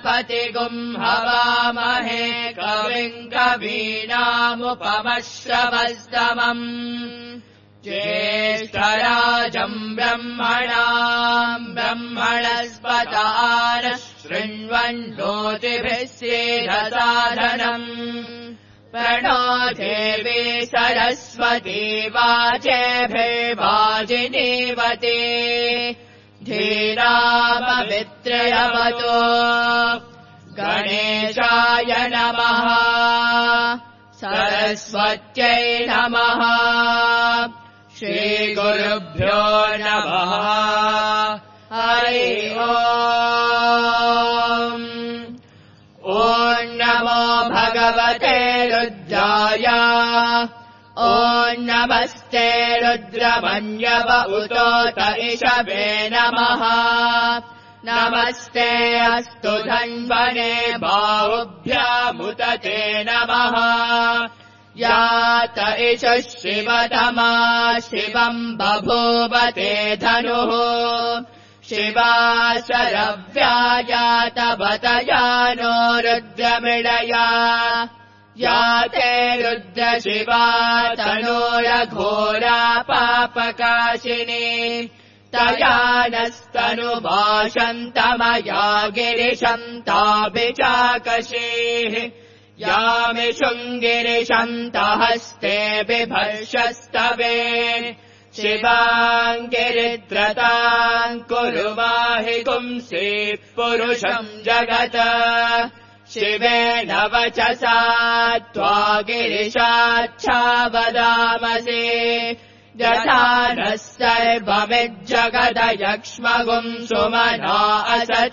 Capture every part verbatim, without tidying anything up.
बृहस्पतिगुम् हवामहे कविम् कवीनामुपमश्रवस्तमम् ज्येष्ठराजम् ब्रह्मणाम् ब्रह्मणस्पतार शृण्वन् नोतिभिः सेधसाधनम् प्रणो देवी सरस्वती वाजेभिर्वाजिनीवते धीरामवित्रयवतो गणेशाय नमः सरस्वत्यै नमः श्रीगुरुभ्यो नमः हरि ओम् ॐ नमो भगवते रुद्राय ॐ नमस्ते रुद्रमन्यव उतोत इषवे नमः नमस्ते अस्तु धन्वने बाहुभ्यामुत ते नमः यात इषु शिवतमा शिवम् बभूव ते धनुः शिवा शरव्यायात बतयानो रुद्रमिडया याते रुद्रशिवा तनोरघोरा पापकाशिनी तया नस्तनुभाषन्तमया गिरिशन्ताभिचाकशीः यामिषुङ्गिरिशन्तहस्ते बिभर्षस्तवे शिवाम् गिरिद्रताम् कुरु माहि पुंसि पुरुषम् जगत शिवेन वचसा त्वा गिरिशाच्छावदामसि यथा नः सर्वमिज्जगदयक्ष्मगुम् सुमना असत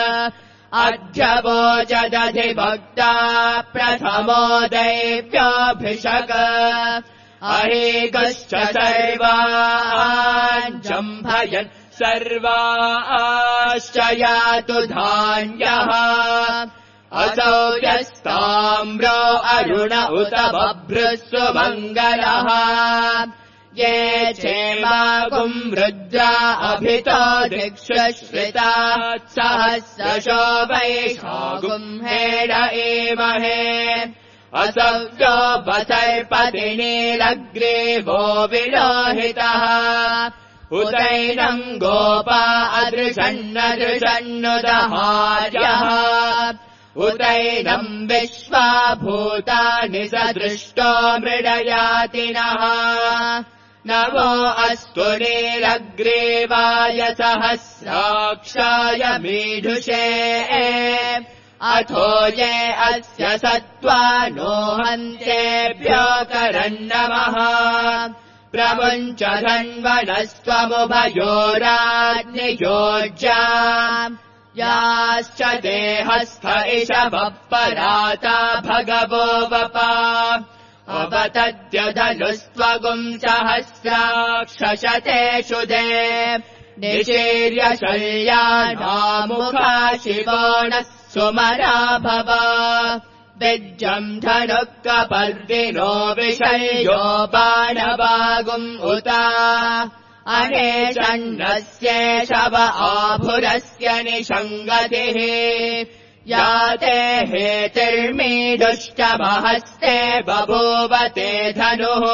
अध्यवोचदधिभक्ता प्रथमो दैव्याभिषक अहेकश्च सर्वान् जम्भयन् सर्वाश्च यातु धान्यः असौ यस्ताम्रो अरुण उत बभ्रुः मङ्गलः ये क्षेमागुम् रुद्रा अभितो दिक्षुश्रिता सहस्रशो वैशागुम् हेड एमहे असव्यो वसर्पतिनीलग्रीवो विलोहितः उतैनम् गोपा अदृशन्नदृशन्नुदहार्यः उतैनम् विश्वा भूतानि सदृष्टो मृडयातिनः नमो अस्तु नीलग्रीवाय सहस्राक्षाय मीढुषे अथो ये अस्य सत्त्वानो हन्तेभ्यो करन्नमः प्रमुञ्च धन्वनस्त्वमुभयोराज्ञयोज्या याश्च देहस्थ इषवः पराता भगवो वपा अवतद्यधनुस्त्वगुम् सहस्राक्षशतेषु दे निशीर्य शल्यानामुखा शिवो नः सुमना भव विज्जम् धनुः कपर्दिनो विषयो बाणवागुम् उता अनेशन्नस्येषव आभुरस्य निषङ्गतिः याते हेतिर्मीडुष्टमहस्ते बभूव ते धनुः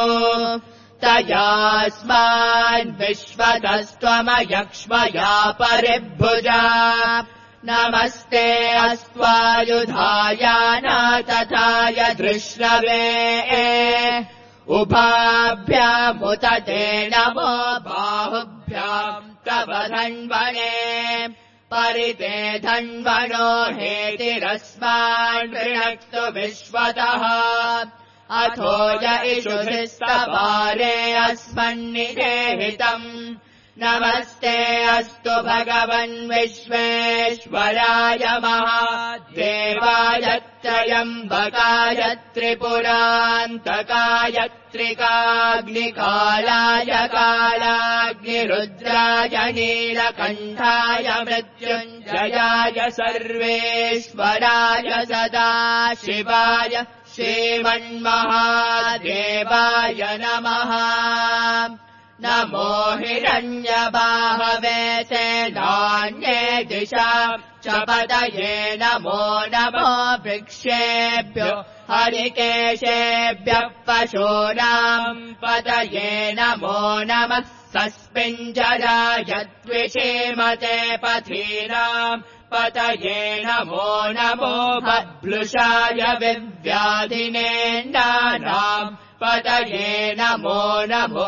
तयास्मान् विश्वतस्त्वमयक्ष्मया परिभुजा नमस्ते अस्त्वायुधायाना तथाय धृष्णवे उभाभ्यामुत ते नमो बाहुभ्याम् तव धन्वने परिते धन्वनो हेतिरस्मान् गृणक्तु विश्वतः अथो य इषुभिस्तवारे अस्मन्निदेहितम् नमस्ते अस्तु भगवन् विश्वेश्वराय महादेवाय त्र्यम्बकाय त्रिपुरान्तकाय त्रिकाग्निकालाय कालाग्निरुद्राय नीलकण्ठाय मृत्युञ्जयाय सर्वेश्वराय सदाशिवाय श्रीमन्महादेवाय नमः नमो हिरण्यबाहवे सेनान्ये दिशा च पतये नमो नमो वृक्षेभ्यो हरिकेशेभ्यः पशूनाम् पतये नमो नमः सस्मिञ्जराय द्विषीमते पथीनाम् पतये नमो नमो बभ्लुषाय विव्याधिनेन्दानाम् पतये नमो नमो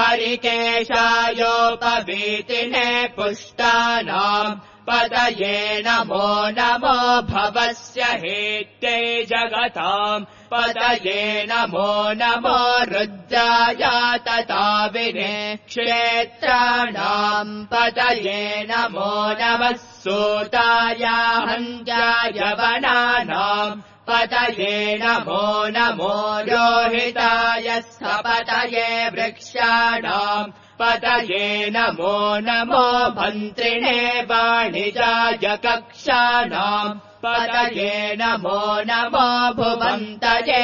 हरिकेशायोपवीतिने पुष्टानाम् पतये नमो नमो भवस्य हेत्यै जगताम् पतये नमो नमो रुद्राय तताविने क्षेत्राणाम् पतये नमो नमः सूताय हन्त्याय वनानाम् पतये नमो नमो रोहिताय सपतये वृक्षाणाम् पतये नमो नमो मन्त्रिणे वाणिजाय कक्षाणाम् पतये नमो नमो भुवन्तये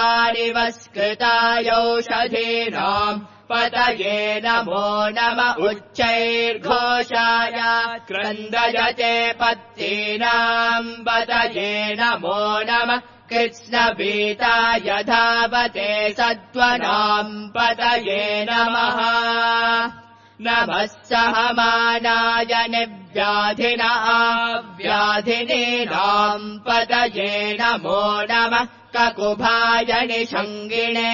वारिवस्कृतायौषधीनाम् पतये नमो नम उच्चैर्घोषाय क्रन्दयते पत्तीनाम् पतये नमो नमः कृत्स्नवीताय धावते सत्त्वनाम् पतये नमः नमः सहमानाय निव्याधिना व्याधिनीनाम् पतये नमो नमः ककुभाय निषङ्गिणे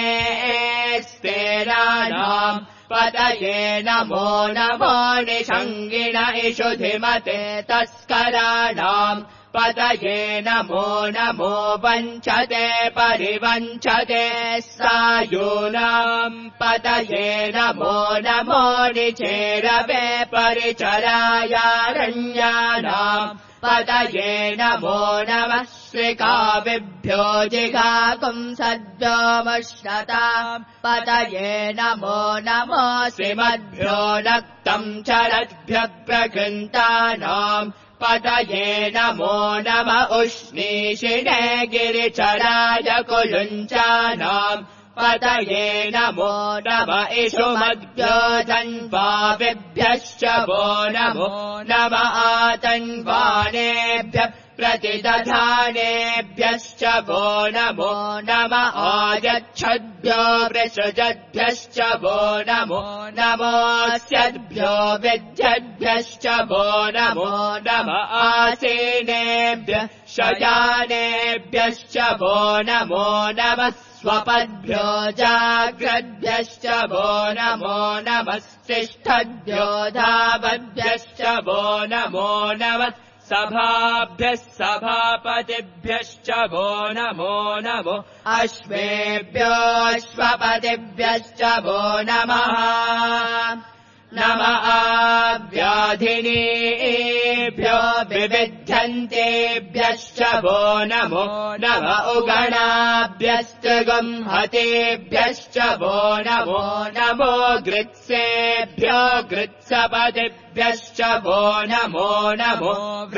स्तेराणाम् पतये नमो नमो निषङ्गिण इषुधिमते तस्कराणाम् पतये नमो नमो वञ्चते परिवञ्चते सायूनाम् पतये नमो नमो निचेरवे परिचरायारण्यानाम् पतये नमो नमः श्रिकाविभ्यो जिघाकुंसद्भ्यो मुष्णताम् पतये नमो नमो श्रीमद्भ्यो नक्तम् चरद्भ्यः प्रकृन्तानाम् पतये नमो नम उष्णीषिणे गिरिचराय कुलुञ्चानाम् पतये नमो नम इषुमद्भ्यो धन्वाविभ्यश्च वो नमो नम आतन्वानेभ्यः प्रतिदधानेभ्यश्च वो नमो नम आयच्छद्भ्यो वृषजद्भ्यश्च वो नमो नमोऽस्यद्भ्यो विद्यद्भ्यश्च वो नमो नम आसीनेभ्यः शयानेभ्यश्च वो नमो नमः स्वपद्भ्यो जाग्रद्भ्यश्च वो नमो नमः तिष्ठद्भ्यो धावद्भ्यश्च वो नमो नमः सभाभ्यः सभापतिभ्यश्च वो नमो नमो अश्वेभ्यो अश्वपतिभ्यश्च वो नमः नमः व्याधिनीभ्यो विविध्यन्तेभ्यश्च वो नमो नम उगणाभ्यस्त्रिगुंहतेभ्यश्च वो नमो नमो गृत्सेभ्यो गृत्सपतिभ्यश्च वो नमो नमो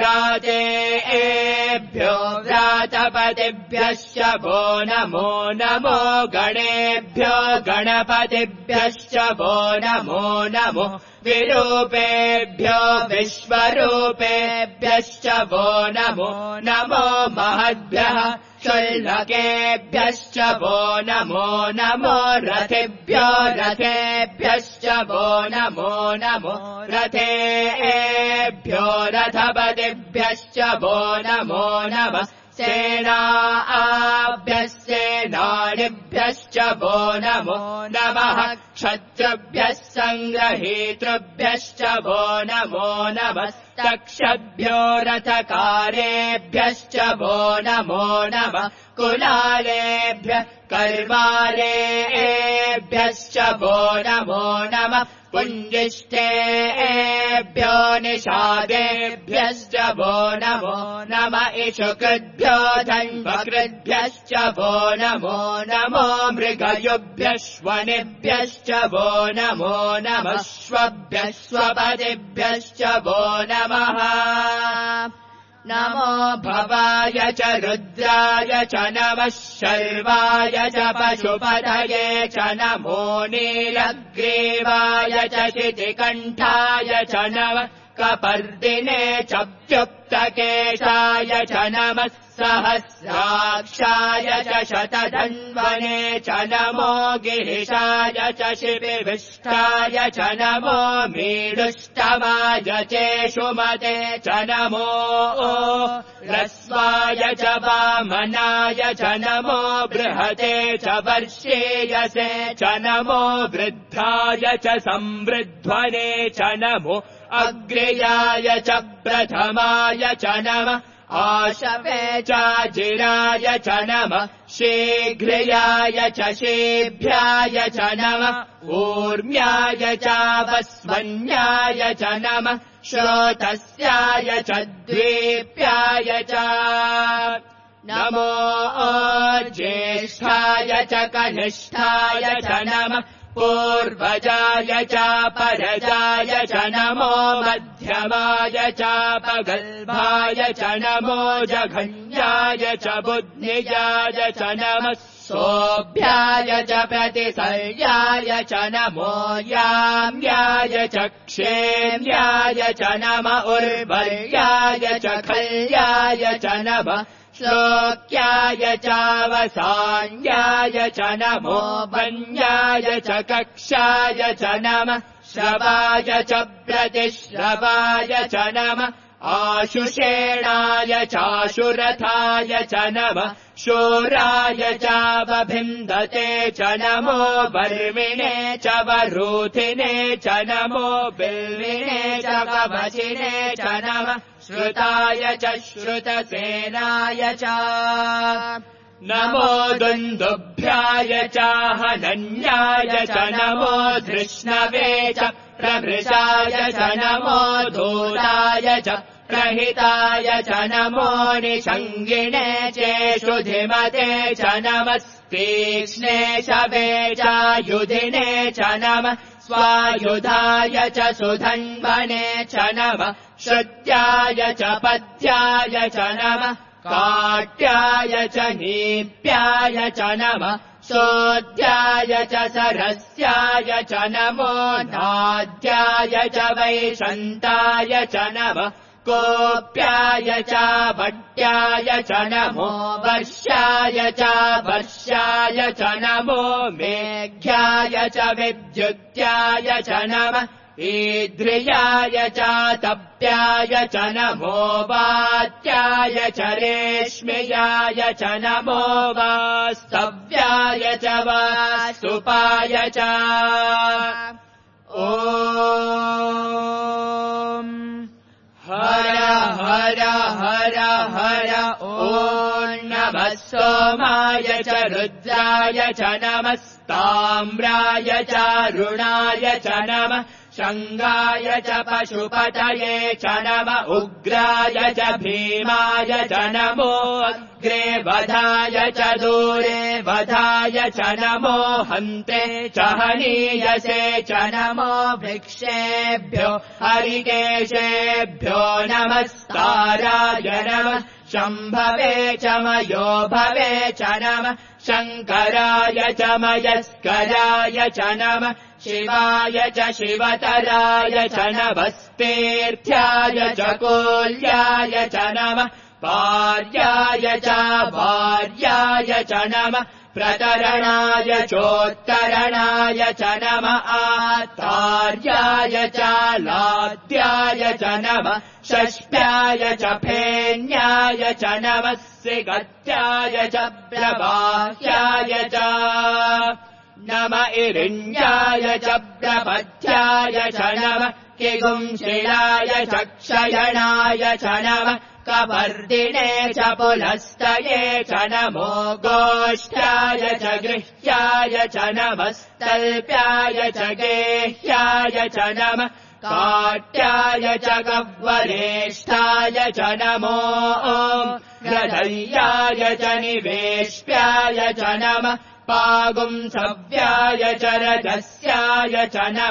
व्रातेभ्यो व्रातपतिभ्यश्च वो नमो नमो गणेभ्यो गणपतिभ्यश्च वो नमो नमो विरूपेभ्यो विश्वरूपेभ्यश्च वो नमो नमो महद्भ्यः शुल्लकेभ्यश्च वो नमो नमो रथेभ्यो रथेभ्यश्च वो नमो नमो रथेभ्यो रथपतिभ्यश्च वो नमो नमः सेनाभ्यः सेनानिभ्यश्च वो नमो नमः क्षत्रुभ्यः सङ्ग्रहीतृभ्यश्च वो नमो नमः तक्षभ्यो रथकारेभ्यश्च वो नमो नमः कुलालेभ्यः कर्वालेभ्यश्च वो नमो नमः पुञ्जिष्ठेभ्यो निषादेभ्यश्च वो नमो नम इषुकृद्भ्यो धन्वकृद्भ्यश्च वो नमो नमो मृगयुभ्यश्वनिभ्यश्च वो नमो नमः श्वभ्यः स्वपतिभ्यश्च वो नमः नमो भवाय च रुद्राय च नमः शर्वाय च पशुपतये च नमो नीलग्रीवाय च शितिकण्ठाय च नमः कपर्दिने च व्युक्तकेशाय च नमः सहस्राक्षाय च शतधन्वने च नमो गिरिशाय च शिबिविष्टाय च नमो मीडुष्टमाय चेषुमते च नमो ह्रस्वाय च वामनाय च नमो बृहते च वर्षेयसे च नमो वृद्धाय च संवृध्वने च नमो अग्र्याय च प्रथमाय च नमः आशवे चाजिराय च नमः शीघ्रयाय च शीभ्याय च नमः ऊर्म्याय चावस्वन्याय च नमः श्रोतस्याय च द्वीप्याय च नमो ज्येष्ठाय च कनिष्ठाय च नमः पूर्वजाय चापरजाय च नमो मध्यमाय चापगल्भाय च नमो जघन्याय च बुद्धिजाय च नमः सोऽभ्याय च प्रतिसर्याय च नमो याम्याय च क्षेम्याय च नमः उर्वर्याय च खल्याय च नमः श्लोक्याय चावसान्याय च नमो वन्याय च कक्षाय च नमः श्रवाय च प्रतिश्रवाय च नमः आशुषेणाय चाशुरथाय च नमः शूराय चावभिन्दते च नमो वर्मिणे च वरूथिने च नमो बिल्विने च कवचिने च नमः श्रुताय च श्रुतसेनाय च नमो दुन्दुभ्याय चाहनन्याय च नमो धृष्णवे च प्रभृशाय च नमो धूताय च प्रहिताय च नमो निषङ्गिणे चेषुधिमते च नमस्तीक्ष्णे शवे चायुधिने च नमः स्वायुधाय च सुधन्वने च नमः श्रुत्याय च पद्याय च नमः काट्याय च नीप्याय च नमः शोद्याय च सरस्याय च नमो नाद्याय च वैशन्ताय च नमः कोप्याय च वट्याय च नमो वर्षाय च वर्षाय च नमो मेघ्याय च विद्युत्याय च नमः ईद्रियाय च तप्याय च नमो वात्याय च रेश्म्याय च नमो वास्तव्याय च वास्तुपाय च ॐ हर हर हर हर ॐ नमः सोमाय च रुद्राय च नमस्ताम्राय च रुणाय च नमः शङ्गाय च पशुपतये च नमः उग्राय च भीमाय च नमो अग्रे वधाय च दूरे वधाय च नमो हन्ते च हनीयसे च नमो वृक्षेभ्यो हरिकेशेभ्यो नमस्काराय नमः शम्भवे च मयो भवे च नमः शङ्कराय च मयस्कराय च नमः शिवाय च शिवतराय च नमस्तीर्थ्याय च कोल्याय च नमः भार्याय च भार्याय च नमः प्रतरणाय चोत्तरणाय च नमः आतार्याय च लाद्याय च नमः षष्ठ्याय च फेन्याय च नमः सिगत्याय च प्रवाह्याय च नम इरिण्याय च प्रपथ्याय च नमः किगुंशिलाय च क्षयणाय च नमः कपर्दिने च पुलस्तये च नमो गोष्ठ्याय च गृह्याय च नमस्तल्प्याय च गेह्याय च नमः काट्याय च गह्वरेष्ठाय च नमो हृदयाय च निवेश्याय च नमः पागुंसव्याय च रजस्याय च नमः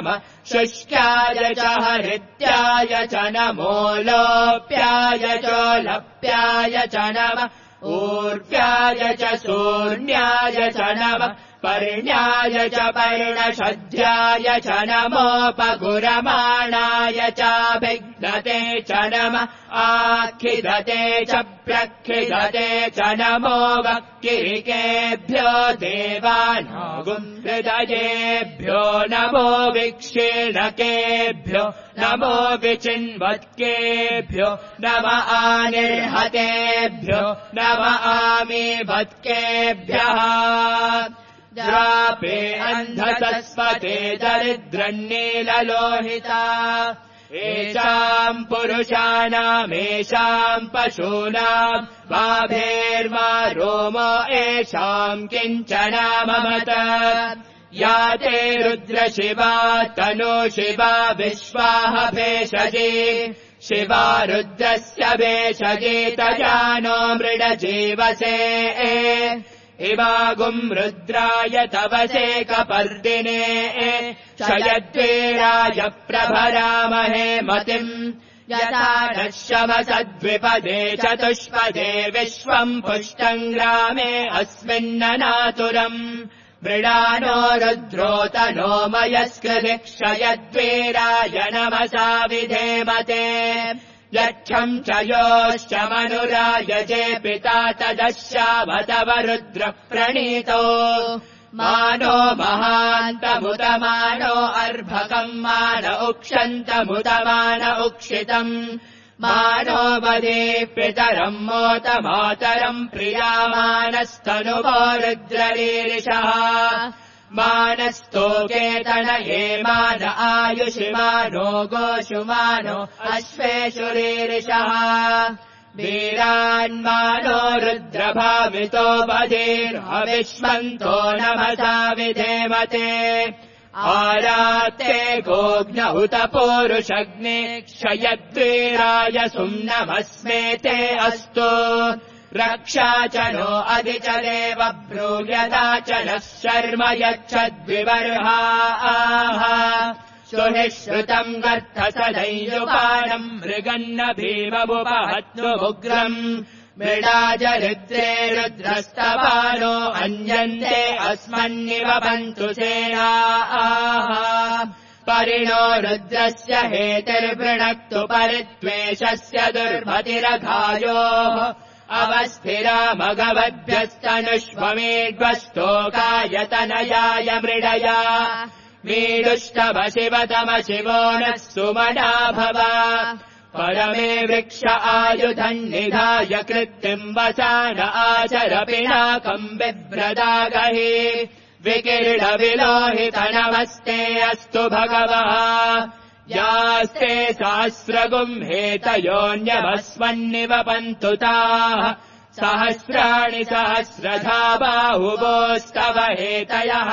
शुष्क्याय च हरित्याय च नमो लोप्याय चोलप्याय च नमः ऊर्व्याय च शून्याय च नमः पर्ण्याय च पर्णशद्याय च नमोपगुरमाणाय चाभिघ्नते च नमः आखिदते च प्रखिदते च नमो वक्किरिकेभ्यो देवानागुम् हृदयेभ्यो नमो विक्षीणकेभ्यो नमो विचिन्वत्केभ्यो नम आनिर्हतेभ्यो नम आमीवत्केभ्यः द्रापे अन्धसस्पते दरिद्रन्नीललोहिता एषाम् पुरुषाणामेषाम् पशूनाम् बाभेर्मा रोमो एषाम् किञ्चनाममत या ते रुद्रशिवा तनो शिवा विश्वाह भेषजे शिवा रुद्रस्य भेषजे तजानो मृडजीवसे इवागुम् रुद्राय तवसे कपर्दिने क्षयद्वीराय प्रभरामहे मतिम् यथा नश्यमसद्विपदे चतुष्पदे विश्वम् पुष्टम् ग्रामे अस्मिन्ननातुरम् मृडानो रुद्रोतनो मयस्कृति क्षयद्वीराय नमसा विधेमते यच्छम् च योश्च मनुरायजे पिता तदश्यामतव रुद्र प्रणीतो मानो महान्तमुतमानो अर्भकम् मान उक्षन्तमुतमान उक्षितम् मानो वदे पितरम् मोत मातरम् प्रियामानस्तनुवो रुद्ररीरिषः मानस्तोकेतनये मान आयुषिमानो गोषुमानो अश्वेषु रीरिषः वीरान्मानो रुद्रभावितो बधीर्हविष्मन्तो नमसा विधेमते आरात्ते गोघ्न उत पूरुषग्ने क्षयद्वीराय सुम्नमस्मेते अस्तु रक्षा च नो अधिचदेव ब्रूयदाचनः शर्म यच्छद्विवर्हाः सुहि श्रुतम् गर्थसदैयुपानम् मृगन्न भीममुपहत्नुमुग्रम् मृडाजरुद्रे रुद्रस्तवानो अन्यन्ते अस्मन्निव बन्तु सेनाः परिणो रुद्रस्य हेतिर्वृणक्तु परित्वेषस्य दुर्मतिरघायोः अवस्थिरामगवद्भ्यस्तनुष्वमेड्वस्तोकायतनयाय मृडया मीडुष्टभ शिवतम शिवो नः सुमना भव परमे वृक्ष आयुधम् निधाय कृत्तिम् वसान आचर पिनाकम् बिभ्रदागहि विकीर्णविलोहित नमस्ते अस्तु भगवः यास्ते सहस्रगुम् हेतयोऽन्यभस्मन्निव पन्तु ताः सहस्राणि सहस्रधा बाहुवोस्तव हेतयः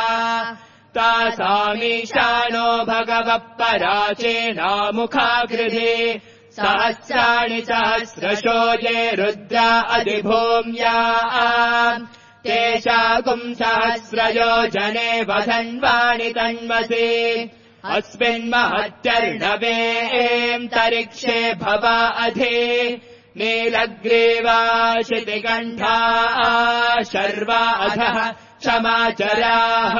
तासामीशानो भगवः पराचेनामुखाकृधि सहस्राणि सहस्रशो ये रुद्रा अधिभूम्या तेषागुम् सहस्रयो जने वधन्वाणि तन्वसि अस्मिन्महत्यर्णवेऽन्तरिक्षे भवा अधि नीलग्रीवाशितिकण्ठा शर्वा अधः क्षमाचराः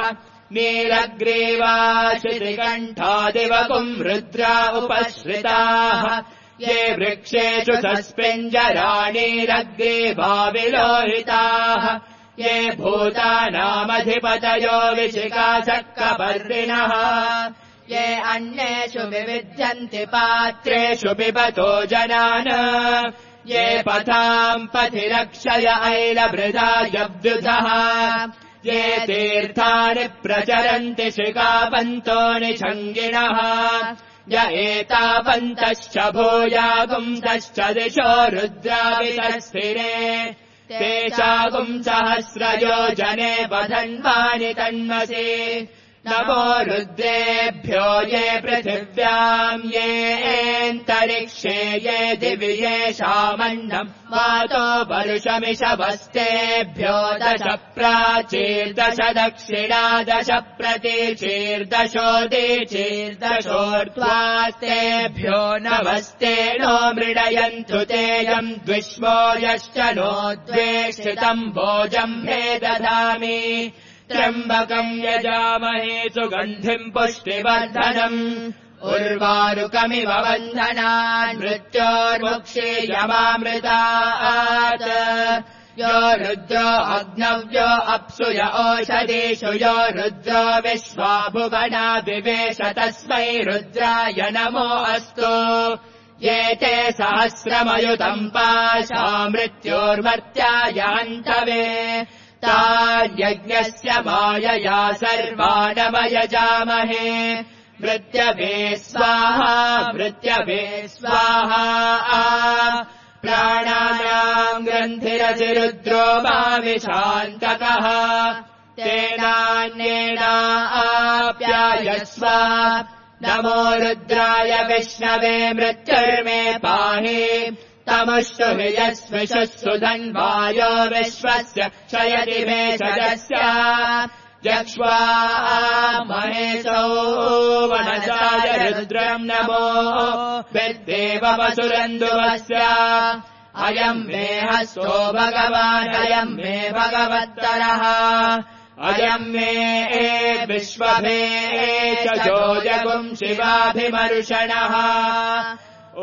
नीलग्रीवाशितिकण्ठादिवकुम् रुद्रा उपश्रिताः ये वृक्षेषु सस्पिञ्जराणीरग्रीवा विलोहिताः ये भूतानामधिपतयो विशिखासक्कपर्दिनः ये अन्येषु विविध्यन्ति पात्रेषु पिबतो जनान् ये पथाम् पथि रक्षय ऐलभृदायव्युधः ये तीर्थानि प्रचरन्ति शिखापन्तो निषङ्गिणः य एतापन्तश्च भूयागुंसश्च दिशो रुद्रावितस्थिरे तेषागुम् सहस्रयो जने वधन्वानि तन्मसि नमो रुद्रेभ्यो ये पृथिव्याम् येऽन्तरिक्षे ये दिवि येषामन्नम् वातो वरुषमिषवस्तेभ्यो दश प्राचीर्दश दक्षिणा दश प्रतीचीर्दशोदीचीर्दशोर्ध्वास्तेभ्यो नमस्ते नो मृडयन्तु तेयम् द्विष्मो यश्च नो द्वेष्टितम् भोजम् मे दधामि त्र्यम्बकम् यजामहे सुगन्धिम् पुष्टिवर्धनम् उर्वारुकमिव बन्धनान् मृत्योर्मुक्षीयमामृतात् यो रुद्रो अग्नव्यो अप्सु य ओषधीषु यो रुद्रो विश्वा भुवना विवेश तस्मै रुद्राय नमो अस्तु ये ते सहस्रमयुतम् पाशा मृत्योर्मर्त्याय हन्तवे तान्यज्ञस्य मायया सर्वानमयजामहे मृत्यवे स्वाहा मृत्यवे स्वाहा प्राणानाम् ग्रन्थिरधिरुद्रो माविशान्तकः तेनान्येनाप्यायस्व नमो रुद्राय विष्णवे मृत्युर्मे पाहि तमुष्टु विजस्विषुः सुधन्वायो विश्वस्य क्षयति मे सदस्य जक्ष्वा महेशो वनसाय रुद्रम् नमो विद्देववसुरन्दुवस्य अयम् मे हस्तो भगवान् अयम् मे भगवत्तरः अयम् मे विश्वभे च जोजगुम् शिवाभिमर्षणः ॐ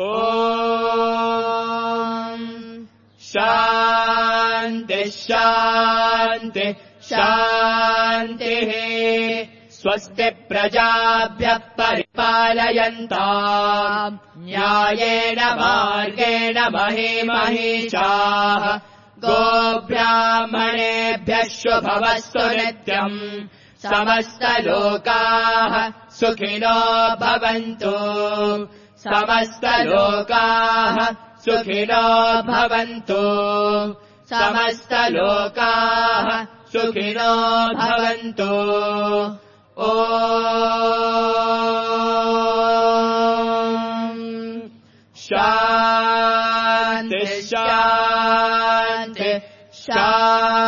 शान्ति शान्ति शान्तिः स्वस्ति प्रजाभ्यः परिपालयन्ताम् न्यायेन मार्गेण महीमहीषाः गोब्राह्मणेभ्यः शुभमस्तु नित्यम् समस्तलोकाः सुखिनो भवन्तु समस्तलोकाः सुखिनो भवन्तु समस्तलोकाः सुखिनो भवन्तु ॐ शान्ति शान्ति शान्ति